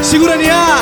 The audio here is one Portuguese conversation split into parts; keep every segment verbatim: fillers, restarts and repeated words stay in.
Segura, N A.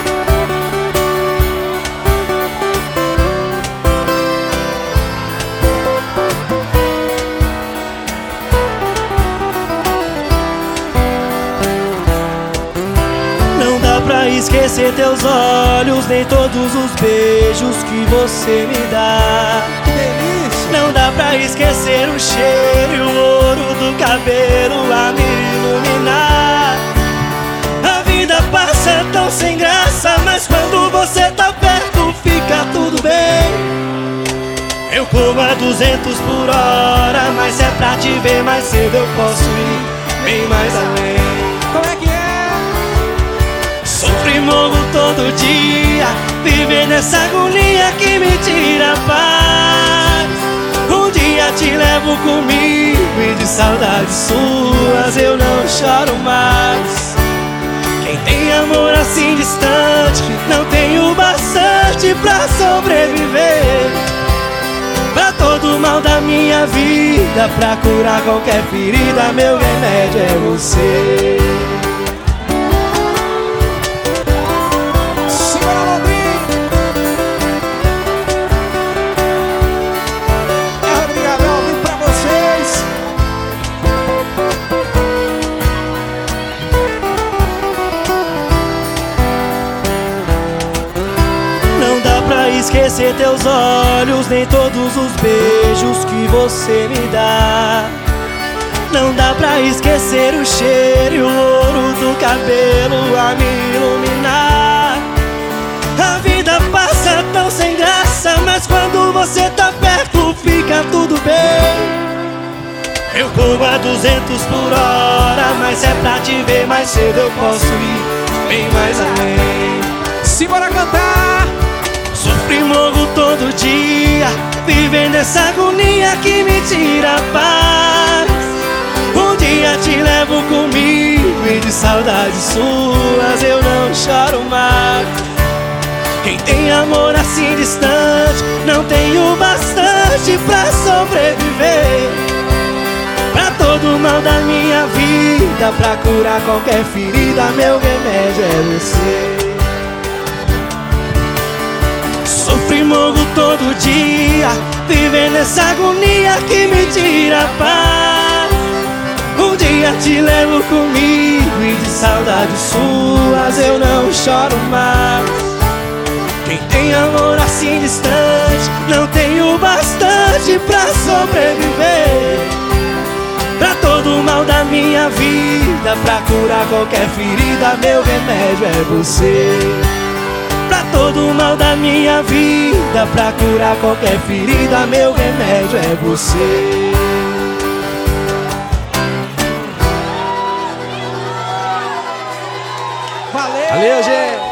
Não dá pra esquecer teus olhos, nem todos os beijos que você me dá. Que delícia. Não dá pra esquecer o cheiro e o ouro do cabelo a me iluminar. A vida passa tão sem graça, mas quando você tá perto fica tudo bem. Eu corro a duzentos por hora, mas se é pra te ver mais cedo eu posso ir bem mais além. Como é que é? Sofro e morro todo dia, viver nessa agonia que me tira a paz. Um dia te levo comigo e de saudades suas eu não choro mais. Quem tem amor assim distante não tem o bastante pra sobreviver. Pra todo mal da minha vida, pra curar qualquer ferida, meu remédio é você. Esquecer teus olhos, nem todos os beijos que você me dá. Não dá pra esquecer o cheiro e o ouro do cabelo a me iluminar. A vida passa tão sem graça, mas quando você tá perto fica tudo bem. Eu corro a duzentos por hora, mas se é pra te ver mais cedo eu posso ir bem mais além. Simbora cantar! Sofro e morro todo dia, vivendo essa agonia que me tira a paz. Um dia te levo comigo e de saudades suas eu não choro mais. Quem tem amor assim distante não tem o bastante pra sobreviver. Pra todo mal da minha vida, pra curar qualquer ferida, meu remédio é você. Sofro e morro todo dia, vivendo essa agonia que me tira a paz. Um dia te levo comigo e de saudades suas eu não choro mais. Quem tem amor assim distante não tem o bastante pra sobreviver. Pra todo mal da minha vida, pra curar qualquer ferida, meu remédio é você. Pra todo mal da minha vida, pra curar qualquer ferida, meu remédio é você. Valeu! Valeu, gente!